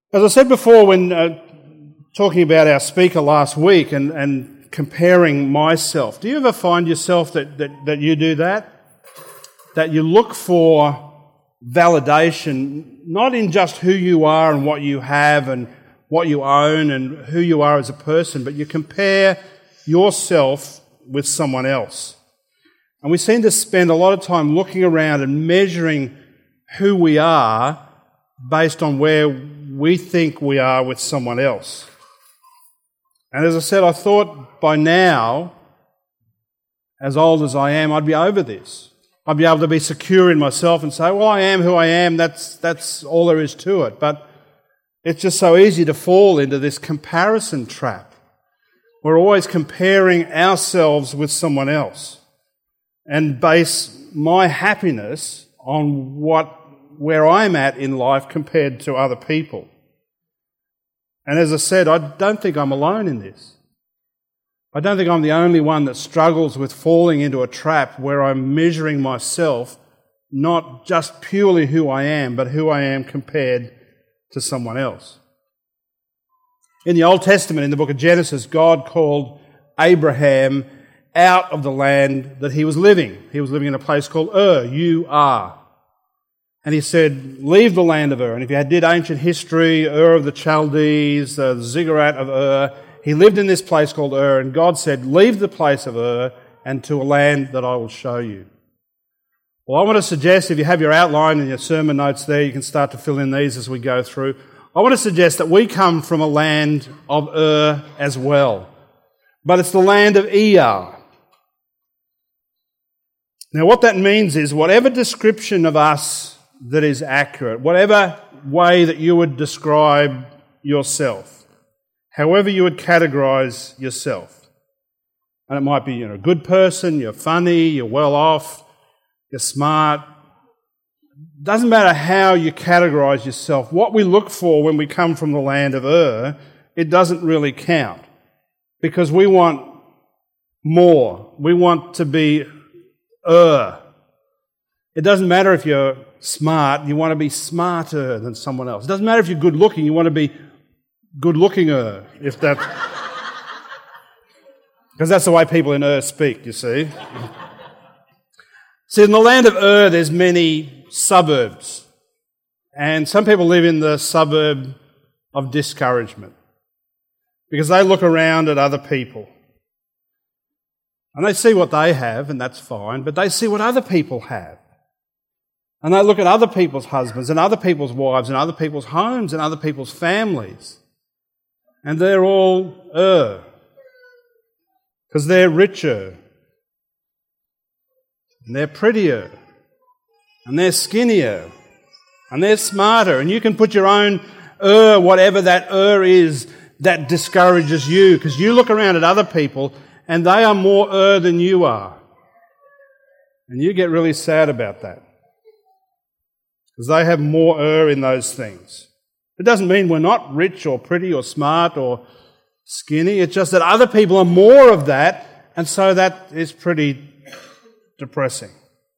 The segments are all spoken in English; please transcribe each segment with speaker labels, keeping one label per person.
Speaker 1: As I said before when talking about our speaker last week and comparing myself, do you ever find yourself that you do that? That you look for validation, not in just who you are and what you have and what you own and who you are as a person, but you compare yourself with someone else. And we seem to spend a lot of time looking around and measuring who we are based on where we think we are with someone else. And as I said, I thought by now, as old as I am, I'd be over this. I'd be able to be secure in myself and say, well, I am who I am, that's all there is to it. But it's just so easy to fall into this comparison trap. We're always comparing ourselves with someone else and base my happiness on where I'm at in life compared to other people. And as I said, I don't think I'm alone in this. I don't think I'm the only one that struggles with falling into a trap where I'm measuring myself not just purely who I am, but who I am compared to someone else. In the Old Testament, in the book of Genesis, God called Abraham out of the land that he was living. He was living in a place called Ur, U-R. And he said, leave the land of Ur. And if you did ancient history, Ur of the Chaldees, the ziggurat of Ur, he lived in this place called Ur. And God said, leave the place of Ur and to a land that I will show you. Well, I want to suggest, if you have your outline and your sermon notes there, you can start to fill in these as we go through. I want to suggest that we come from a land of Ur as well. But it's the land of Er. Now, what that means is whatever description of us that is accurate, whatever way that you would describe yourself, however you would categorise yourself. And it might be you're a good person, you're funny, you're well off, you're smart. Doesn't matter how you categorise yourself. What we look for when we come from the land of Ur, it doesn't really count. Because we want more. We want to be Ur. It doesn't matter if you're smart, you want to be smarter than someone else. It doesn't matter if you're good looking, you want to be good lookinger, if that's... because that's the way people in Ur speak, you see. See, in the land of Ur, there's many suburbs. And some people live in the suburb of discouragement because they look around at other people. And they see what they have, and that's fine, but they see what other people have. And they look at other people's husbands and other people's wives and other people's homes and other people's families. And they're all because they're richer and they're prettier and they're skinnier and they're smarter. And you can put your own whatever that is that discourages you, because you look around at other people and they are more than you are. And you get really sad about that, because they have more in those things. It doesn't mean we're not rich or pretty or smart or skinny. It's just that other people are more of that, and so that is pretty depressing.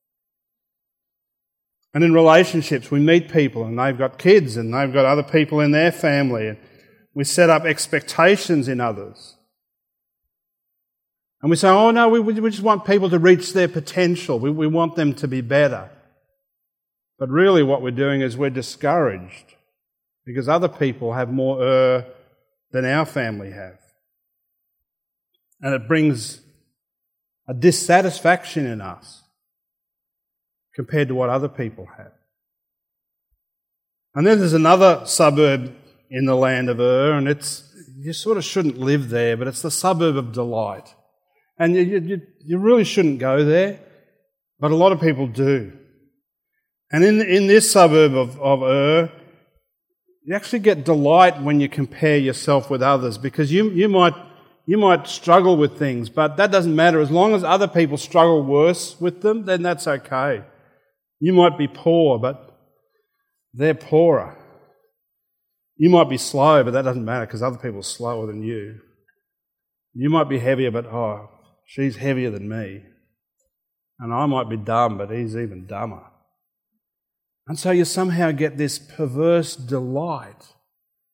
Speaker 1: And in relationships, we meet people and they've got kids and they've got other people in their family, and we set up expectations in others. And we say, oh no, we just want people to reach their potential. We want them to be better. But really what we're doing is we're discouraged because other people have more than our family have. And it brings a dissatisfaction in us compared to what other people have. And then there's another suburb in the land of Ur, and you sort of shouldn't live there, but it's the suburb of delight. And you really shouldn't go there, but a lot of people do. And in this suburb of Ur, you actually get delight when you compare yourself with others, because you might struggle with things, but that doesn't matter. As long as other people struggle worse with them, then that's okay. You might be poor, but they're poorer. You might be slow, but that doesn't matter because other people are slower than you. You might be heavier, but she's heavier than me. And I might be dumb, but he's even dumber. And so you somehow get this perverse delight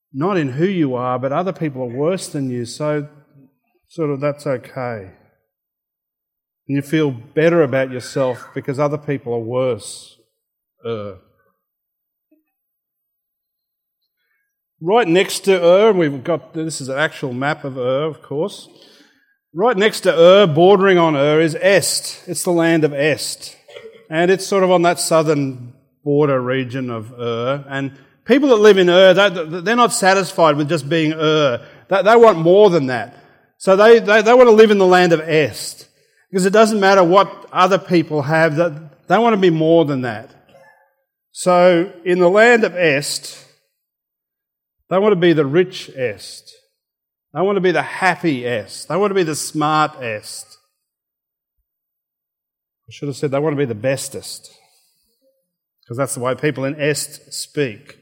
Speaker 1: not in who you are, but other people are worse than you, so sort of that's okay. And you feel better about yourself because other people are worse. Right next to we've got, this is an actual map of of course. Right next to bordering on is Est. It's the land of Est. And it's sort of on that southern border region of And people that live in they're not satisfied with just being They want more than that. So they want to live in the land of Est. Because it doesn't matter what other people have, they want to be more than that. So in the land of Est, they want to be the rich Est. They want to be the happy Est. They want to be the smart Est. I should have said they want to be the bestest. Because that's the way people in Est speak.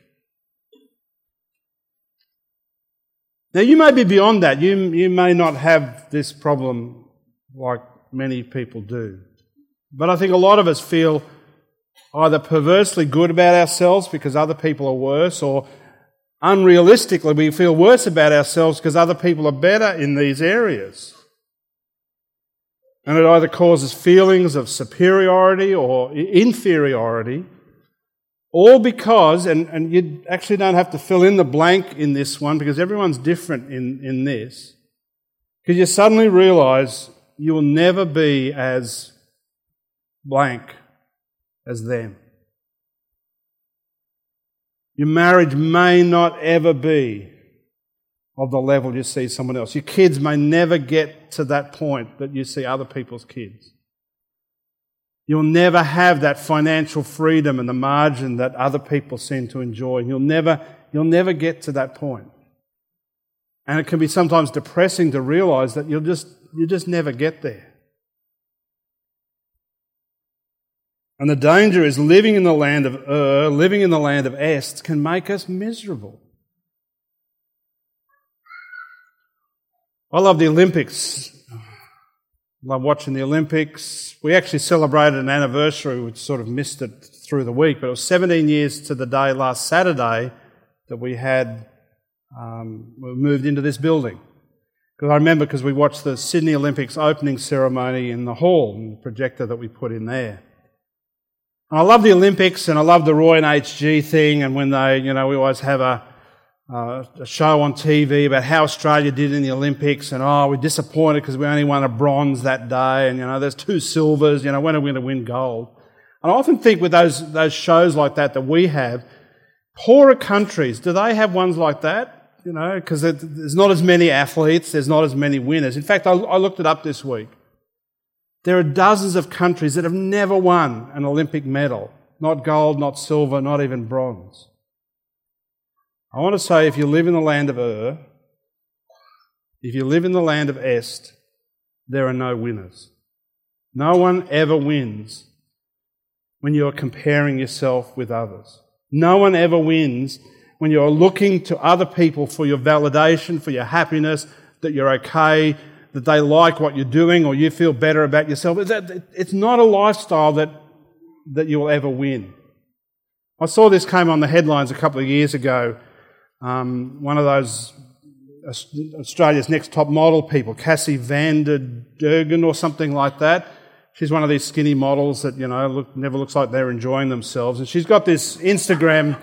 Speaker 1: Now you may be beyond that. You may not have this problem like many people do. But I think a lot of us feel either perversely good about ourselves because other people are worse, or unrealistically we feel worse about ourselves because other people are better in these areas. And it either causes feelings of superiority or inferiority, all because, and you actually don't have to fill in the blank in this one because everyone's different in this, because you suddenly realise you will never be as blank as them. Your marriage may not ever be of the level you see someone else. Your kids may never get to that point that you see other people's kids. You'll never have that financial freedom and the margin that other people seem to enjoy. You'll never get to that point. And it can be sometimes depressing to realise that you just never get there. And the danger is living in the land of living in the land of Est can make us miserable. I love the Olympics. I love watching the Olympics. We actually celebrated an anniversary, which sort of missed it through the week, but it was 17 years to the day last Saturday that we had moved into this building. Because I remember because we watched the Sydney Olympics opening ceremony in the hall, and the projector that we put in there. And I love the Olympics and I love the Roy and HG thing, and when they, we always have a show on TV about how Australia did in the Olympics, and we're disappointed because we only won a bronze that day, and there's 2 silvers, when are we going to win gold? And I often think with those shows like that we have, poorer countries, do they have ones like that? Because there's not as many athletes, there's not as many winners. In fact, I looked it up this week. There are dozens of countries that have never won an Olympic medal. Not gold, not silver, not even bronze. I want to say if you live in the land of if you live in the land of Est, there are no winners. No one ever wins when you're comparing yourself with others. No one ever wins when you're looking to other people for your validation, for your happiness, that you're okay, that they like what you're doing, or you feel better about yourself. It's not a lifestyle that you will ever win. I saw this came on the headlines a couple of years ago. One of those Australia's Next Top Model people, Cassie van der Durgen or something like that. She's one of these skinny models that, never looks like they're enjoying themselves. And she's got this Instagram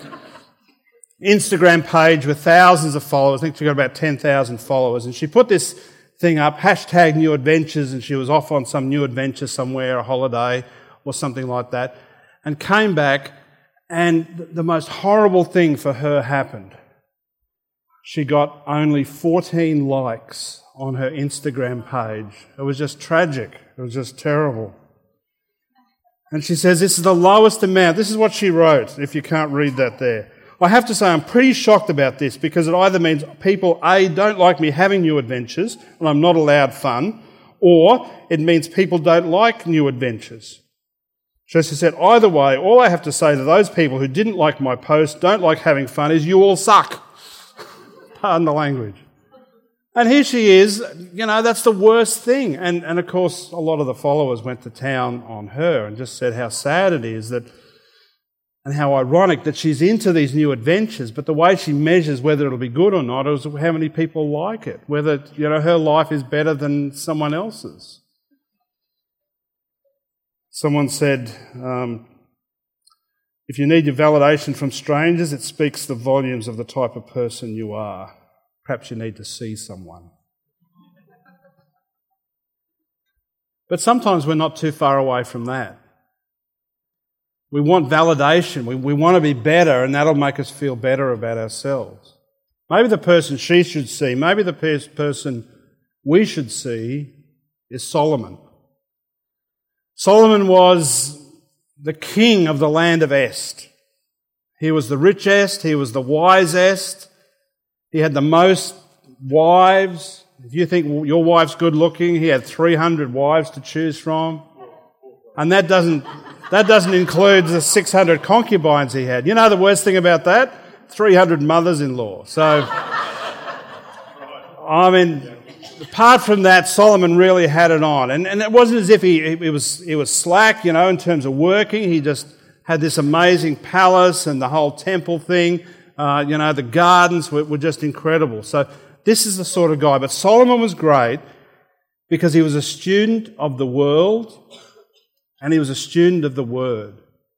Speaker 1: page with thousands of followers. I think she got about 10,000 followers. And she put this thing up, #new adventures, and she was off on some new adventure somewhere, a holiday or something like that, and came back, and the most horrible thing for her happened. She got only 14 likes on her Instagram page. It was just tragic. It was just terrible. And she says this is the lowest amount. This is what she wrote, if you can't read that there. I have to say I'm pretty shocked about this because it either means people, A, don't like me having new adventures and I'm not allowed fun, or it means people don't like new adventures. So she said, either way, all I have to say to those people who didn't like my post, don't like having fun, is you all suck. Pardon the language. And here she is, that's the worst thing. And of course, a lot of the followers went to town on her and just said how sad it is that And how ironic that she's into these new adventures, but the way she measures whether it'll be good or not is how many people like it, whether her life is better than someone else's. Someone said, if you need your validation from strangers, it speaks the volumes of the type of person you are. Perhaps you need to see someone. But sometimes we're not too far away from that. We want validation. We want to be better, and that'll make us feel better about ourselves. Maybe the person she should see, maybe the person we should see is Solomon. Solomon was the king of the land of Est. He was the richest, he was the wisest, he had the most wives. If you think your wife's good looking, he had 300 wives to choose from. And that doesn't include the 600 concubines he had. You know the worst thing about that? 300 mothers-in-law. So, I mean, apart from that, Solomon really had it on. And it wasn't as if he was slack, in terms of working. He just had this amazing palace and the whole temple thing. The gardens were just incredible. So this is the sort of guy. But Solomon was great because he was a student of the world and he was a student of the Word.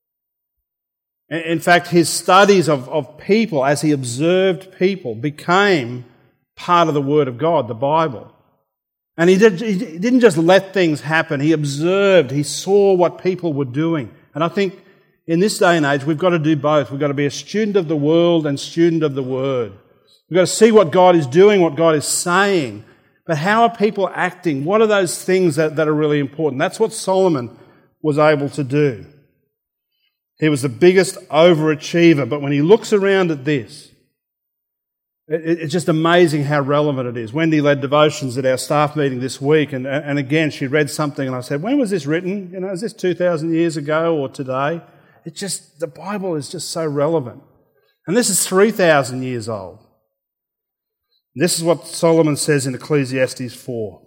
Speaker 1: In fact, his studies of people, as he observed people, became part of the Word of God, the Bible. And he didn't just let things happen. He observed, he saw what people were doing. And I think in this day and age, we've got to do both. We've got to be a student of the world and student of the Word. We've got to see what God is doing, what God is saying. But how are people acting? What are those things that are really important? That's what Solomon was able to do. He was the biggest overachiever, but when he looks around at this, it's just amazing how relevant it is. Wendy led devotions at our staff meeting this week, and again, she read something, and I said, when was this written? Is this 2,000 years ago or today? The Bible is just so relevant. And this is 3,000 years old. This is what Solomon says in Ecclesiastes 4.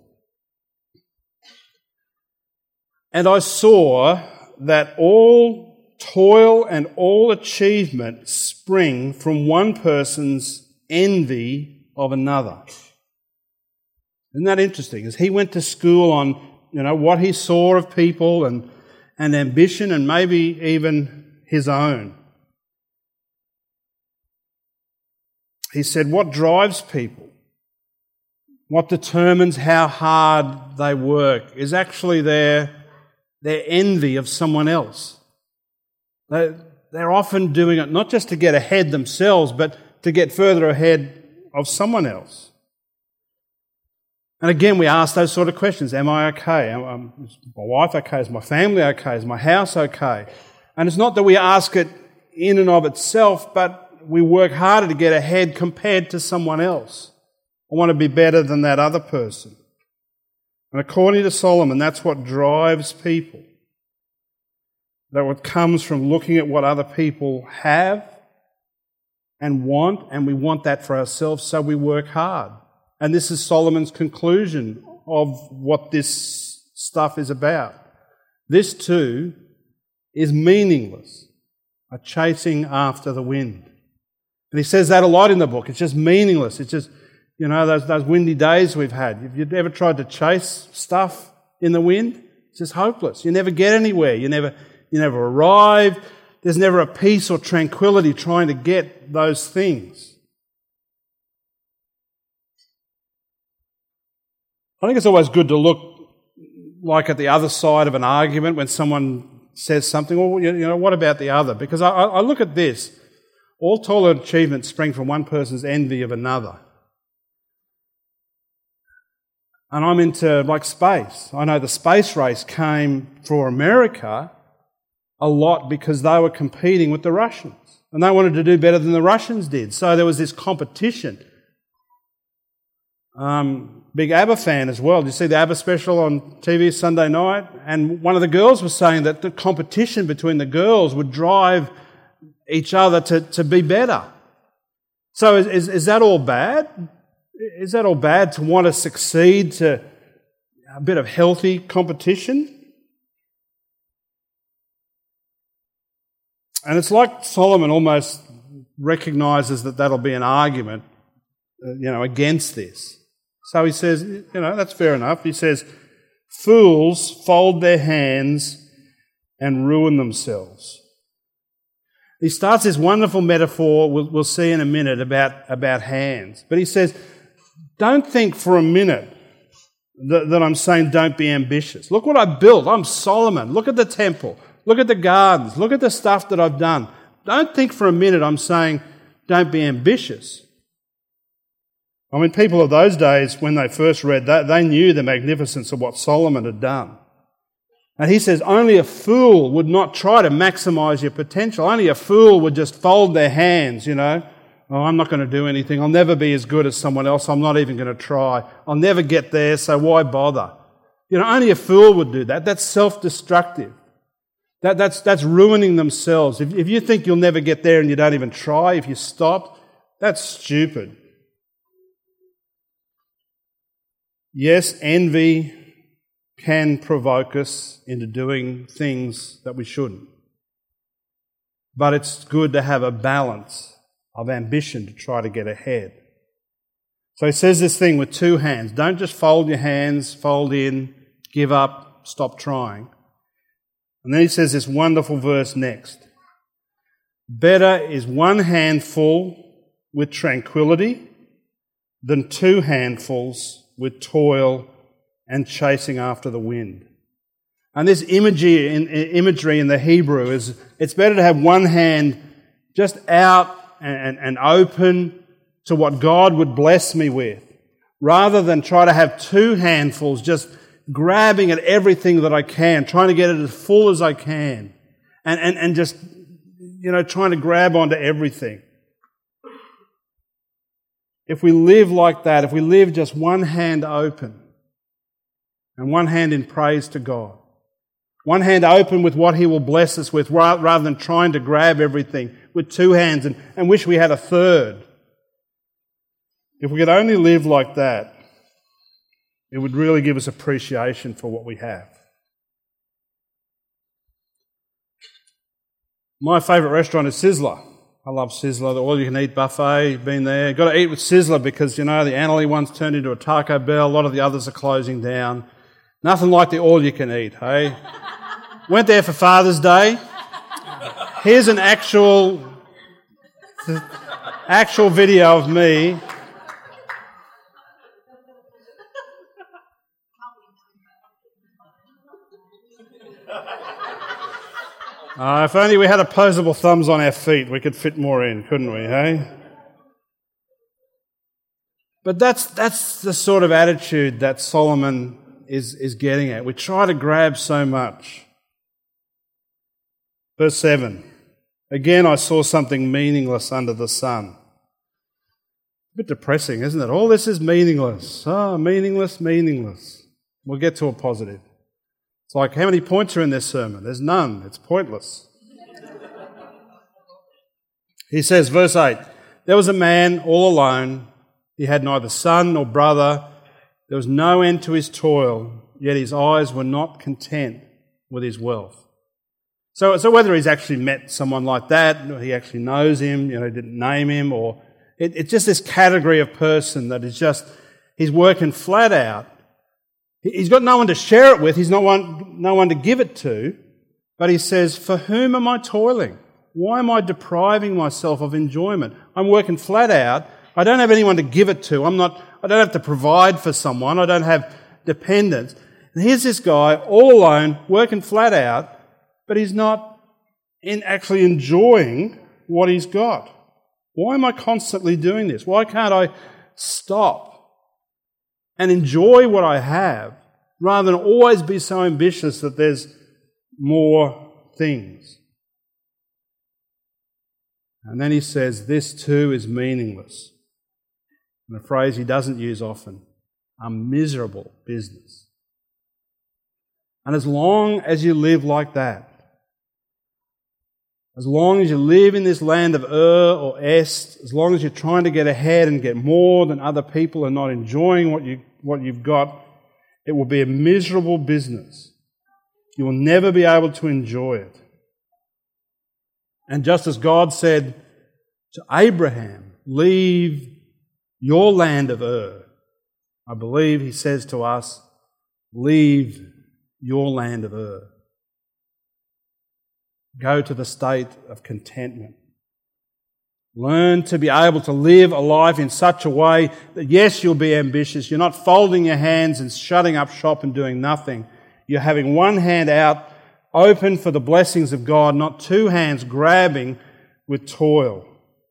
Speaker 1: And I saw that all toil and all achievement spring from one person's envy of another. Isn't that interesting? As he went to school on, what he saw of people and ambition and maybe even his own. He said, what drives people, what determines how hard they work is actually their envy of someone else. They're often doing it not just to get ahead themselves, but to get further ahead of someone else. And again, we ask those sort of questions. Am I okay? Is my wife okay? Is my family okay? Is my house okay? And it's not that we ask it in and of itself, but we work harder to get ahead compared to someone else. I want to be better than that other person. And according to Solomon, that's what drives people. That what comes from looking at what other people have and want, and we want that for ourselves, so we work hard. And this is Solomon's conclusion of what this stuff is about. This too is meaningless, a chasing after the wind. And he says that a lot in the book. It's just meaningless. It's just, those windy days we've had. Have you ever tried to chase stuff in the wind? It's just hopeless. You never get anywhere. You never arrive. There's never a peace or tranquility trying to get those things. I think it's always good to look like at the other side of an argument when someone says something, well, what about the other? Because I look at this. All toil and achievement spring from one person's envy of another. And I'm into space. I know the space race came for America a lot because they were competing with the Russians. And they wanted to do better than the Russians did. So there was this competition. Big ABBA fan as well. Did you see the ABBA special on TV Sunday night? And one of the girls was saying that the competition between the girls would drive each other to be better. So is that all bad? Is that all bad to want to succeed, to a bit of healthy competition? And it's like Solomon almost recognises that that'll be an argument, against this. So he says, that's fair enough. He says, fools fold their hands and ruin themselves. He starts this wonderful metaphor we'll see in a minute about hands. But he says, don't think for a minute that I'm saying don't be ambitious. Look what I built. I'm Solomon. Look at the temple. Look at the gardens. Look at the stuff that I've done. Don't think for a minute I'm saying don't be ambitious. I mean, people of those days, when they first read that, they knew the magnificence of what Solomon had done. And he says only a fool would not try to maximise your potential. Only a fool would just fold their hands, Oh, I'm not going to do anything. I'll never be as good as someone else. I'm not even going to try. I'll never get there, so why bother? Only a fool would do that. That's self-destructive. That's ruining themselves. If you think you'll never get there and you don't even try, if you stop, that's stupid. Yes, envy can provoke us into doing things that we shouldn't. But it's good to have a balance of ambition to try to get ahead. So he says this thing with two hands. Don't just fold your hands, fold in, give up, stop trying. And then he says this wonderful verse next. Better is one handful with tranquility than two handfuls with toil and chasing after the wind. And this imagery in the Hebrew is it's better to have one hand just out and open to what God would bless me with, rather than try to have two handfuls just grabbing at everything that I can, trying to get it as full as I can, and just, trying to grab onto everything. If we live like that, if we live just one hand open and one hand in praise to God, one hand open with what He will bless us with, rather than trying to grab everything with two hands and wish we had a third. If we could only live like that, it would really give us appreciation for what we have. My favourite restaurant is Sizzler. I love Sizzler, the all-you-can-eat buffet. Been there. Got to eat with Sizzler because, the Annerley one's turned into a Taco Bell. A lot of the others are closing down. Nothing like the all-you-can-eat, hey? Went there for Father's Day. Here's an actual video of me. If only we had opposable thumbs on our feet, we could fit more in, couldn't we, hey? But that's the sort of attitude that Solomon is getting at. We try to grab so much. Verse 7. Again, I saw something meaningless under the sun. A bit depressing, isn't it? All this is meaningless. Oh, meaningless. We'll get to a positive. It's like, how many points are in this sermon? There's none. It's pointless. He says, verse 8, there was a man all alone. He had neither son nor brother. There was no end to his toil, yet his eyes were not content with his wealth. So whether he's actually met someone like that, or he actually knows him, didn't name him, or it's just this category of person that is just, he's working flat out. He's got no one to share it with. He's no one to give it to. But he says, for whom am I toiling? Why am I depriving myself of enjoyment? I'm working flat out. I don't have anyone to give it to. I don't have to provide for someone. I don't have dependents. And here's this guy all alone, working flat out, but he's not actually enjoying what he's got. Why am I constantly doing this? Why can't I stop and enjoy what I have, rather than always be so ambitious that there's more things? And then he says, this too is meaningless. And a phrase he doesn't use often, a miserable business. And as long as you live like that, as long as you live in this land of or Est, as long as you're trying to get ahead and get more than other people and not enjoying what you've got, it will be a miserable business. You will never be able to enjoy it. And just as God said to Abraham, leave your land of Ur, I believe he says to us, leave your land of Ur. Go to the state of contentment. Learn to be able to live a life in such a way that, yes, you'll be ambitious. You're not folding your hands and shutting up shop and doing nothing. You're having one hand out, open for the blessings of God, not two hands grabbing with toil.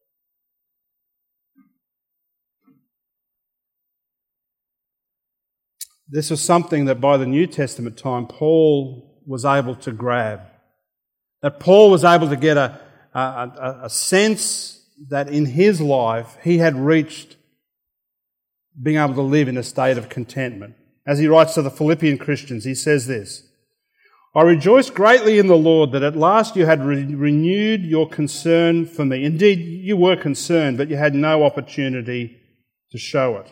Speaker 1: This was something that by the New Testament time Paul was able to grab. That Paul was able to get a sense that in his life he had reached being able to live in a state of contentment. As he writes to the Philippian Christians, he says this, I rejoice greatly in the Lord that at last you had renewed your concern for me. Indeed, you were concerned, but you had no opportunity to show it.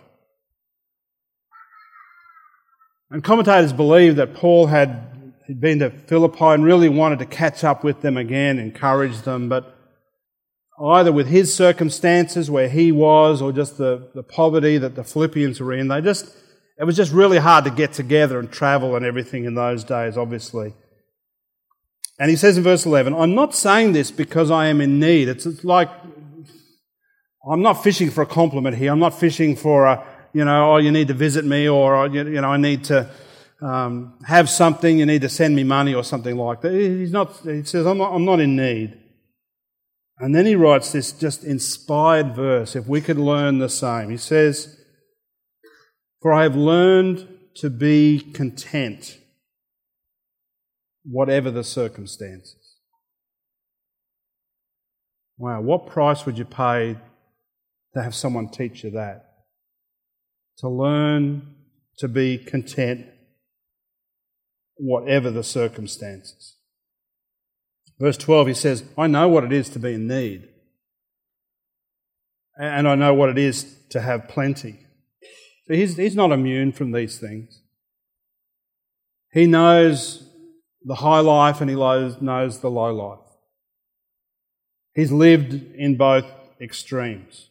Speaker 1: And commentators believe that Paul had been to Philippi and really wanted to catch up with them again, encourage them, but either with his circumstances where he was or just the poverty that the Philippians were in, it was just really hard to get together and travel and everything in those days, obviously. And he says in verse 11, I'm not saying this because I am in need. It's like, I'm not fishing for a compliment here. I'm not fishing for you need to visit me, or, I need to have something, you need to send me money or something like that. He says, I'm not in need. And then he writes this just inspired verse, if we could learn the same. He says, for I have learned to be content, whatever the circumstances. Wow, what price would you pay to have someone teach you that? To learn to be content, whatever the circumstances. Verse 12, he says, I know what it is to be in need. And I know what it is to have plenty. So he's not immune from these things. He knows the high life and he knows the low life. He's lived in both extremes.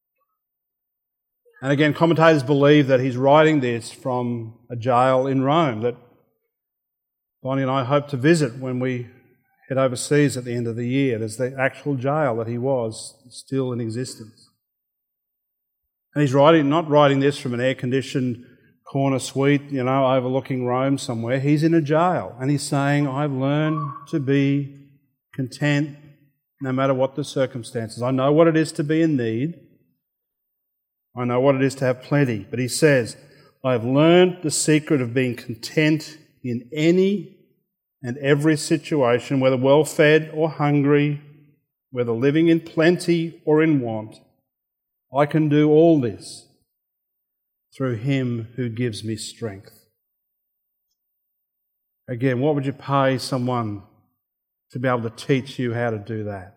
Speaker 1: And again, commentators believe that he's writing this from a jail in Rome that Bonnie and I hope to visit when we head overseas at the end of the year. There's the actual jail that he was still in existence. And he's not writing this from an air-conditioned corner suite, overlooking Rome somewhere. He's in a jail and he's saying, I've learned to be content no matter what the circumstances. I know what it is to be in need. I know what it is to have plenty. But he says, I have learned the secret of being content in any and every situation, whether well-fed or hungry, whether living in plenty or in want. I can do all this through him who gives me strength. Again, what would you pay someone to be able to teach you how to do that?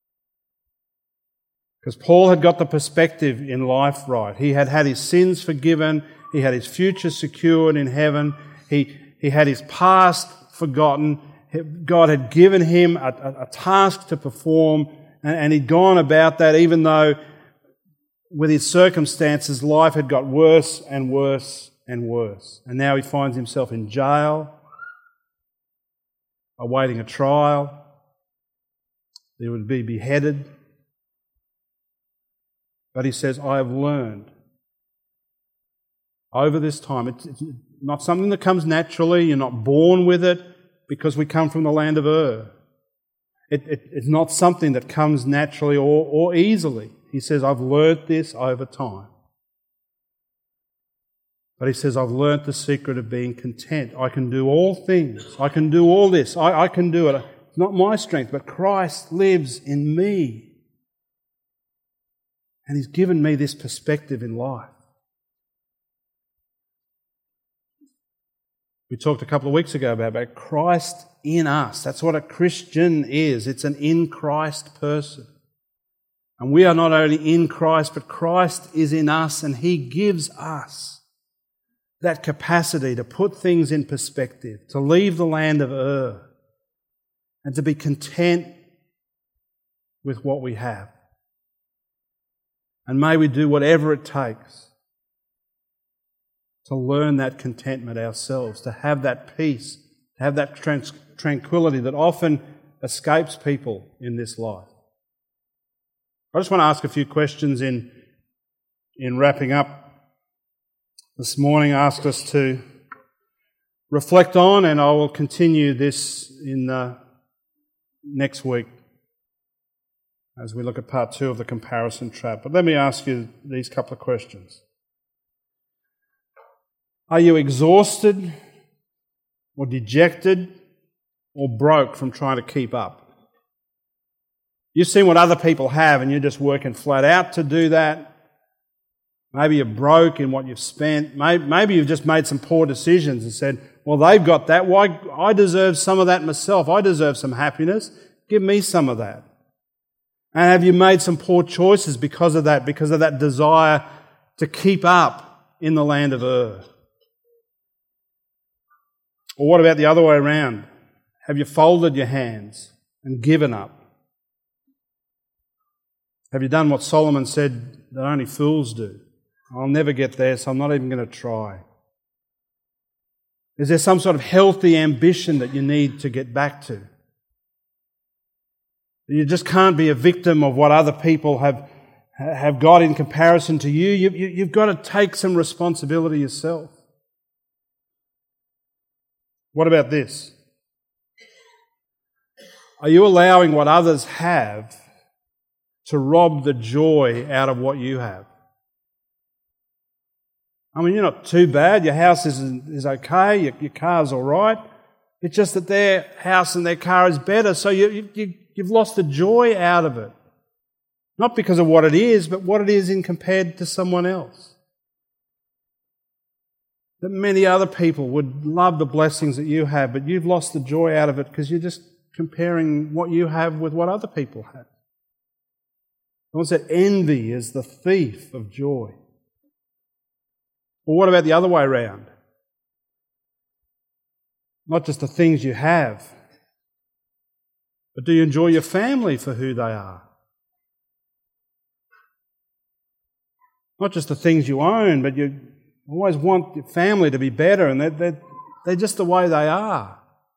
Speaker 1: Because Paul had got the perspective in life right. He had had his sins forgiven. He had his future secured in heaven. He had his past forgotten. God had given him a task to perform, and he'd gone about that even though with his circumstances life had got worse and worse and worse. And now he finds himself in jail, awaiting a trial. He would be beheaded. But he says, I have learned over this time. It's not something that comes naturally. You're not born with it because we come from the land of Ur. It's not something that comes naturally or easily. He says, I've learnt this over time. But he says, I've learnt the secret of being content. I can do all things. I can do all this. I can do it. It's not my strength, but Christ lives in me. And he's given me this perspective in life. We talked a couple of weeks ago about Christ in us. That's what a Christian is. It's an in Christ person. And we are not only in Christ, but Christ is in us, and he gives us that capacity to put things in perspective, to leave the land of Ur, and to be content with what we have. And may we do whatever it takes to learn that contentment ourselves, to have that peace, to have that tranquility that often escapes people in this life. I just want to ask a few questions in wrapping up this morning. I asked us to reflect on, and I will continue this in next week as we look at part 2 of the comparison trap. But let me ask you these couple of questions. Are you exhausted or dejected or broke from trying to keep up? You've seen what other people have and you're just working flat out to do that. Maybe you're broke in what you've spent. Maybe you've just made some poor decisions and said, well, they've got that. Why? I deserve some of that myself. I deserve some happiness. Give me some of that. And have you made some poor choices because of that desire to keep up in the land of Ur? Or what about the other way around? Have you folded your hands and given up? Have you done what Solomon said that only fools do? I'll never get there, so I'm not even going to try. Is there some sort of healthy ambition that you need to get back to? You just can't be a victim of what other people have got in comparison to you. You've got to take some responsibility yourself. What about this? Are you allowing what others have to rob the joy out of what you have? I mean, you're not too bad. Your house is okay. Your car's all right. It's just that their house and their car is better, so you've lost the joy out of it. Not because of what it is, but what it is in compared to someone else. That many other people would love the blessings that you have, but you've lost the joy out of it because you're just comparing what you have with what other people have. Someone said envy is the thief of joy. Well, what about the other way around? Not just the things you have, but do you enjoy your family for who they are? Not just the things you own, but you always want your family to be better, and they're just the way they are.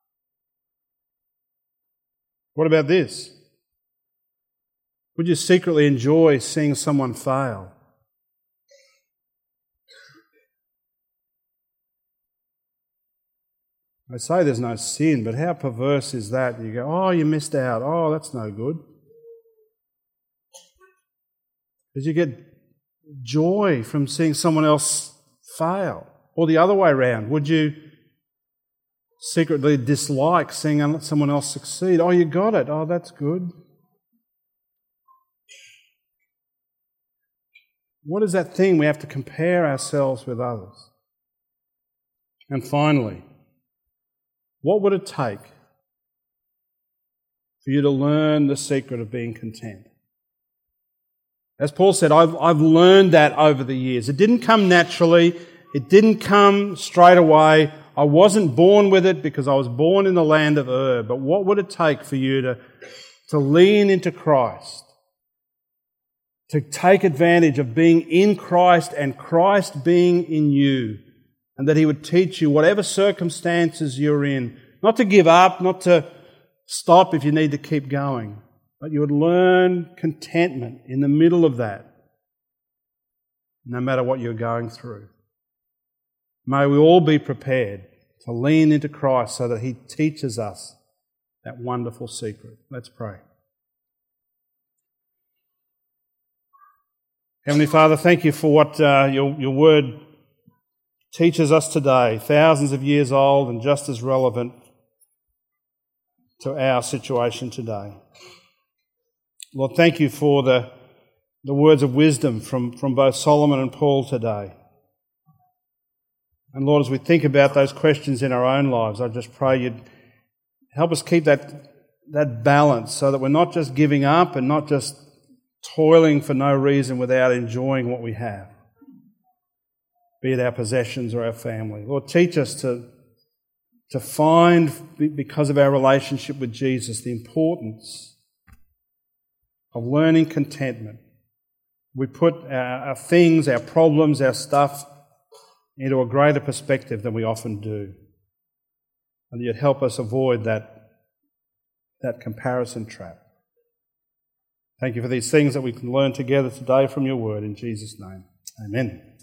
Speaker 1: What about this? Would you secretly enjoy seeing someone fail? I say there's no sin, but how perverse is that? You go, oh, you missed out. Oh, that's no good. Because you get joy from seeing someone else fail. Or the other way around. Would you secretly dislike seeing someone else succeed? Oh, you got it. Oh, that's good. What is that thing we have to compare ourselves with others? And finally, what would it take for you to learn the secret of being content? As Paul said, I've learned that over the years. It didn't come naturally. It didn't come straight away. I wasn't born with it because I was born in the land of Ur. But what would it take for you to lean into Christ? To take advantage of being in Christ and Christ being in you, and that He would teach you whatever circumstances you're in, not to give up, not to stop if you need to keep going, but you would learn contentment in the middle of that, no matter what you're going through. May we all be prepared to lean into Christ so that He teaches us that wonderful secret. Let's pray. Heavenly Father, thank You for what your word teaches us today, thousands of years old and just as relevant to our situation today. Lord, thank You for the words of wisdom from both Solomon and Paul today. And Lord, as we think about those questions in our own lives, I just pray You'd help us keep that balance so that we're not just giving up and not just toiling for no reason without enjoying what we have, be it our possessions or our family. Lord, teach us to find, because of our relationship with Jesus, the importance of learning contentment. We put our things, our problems, our stuff into a greater perspective than we often do. And you'd help us avoid that comparison trap. Thank you for these things that we can learn together today from your word. In Jesus' name, amen.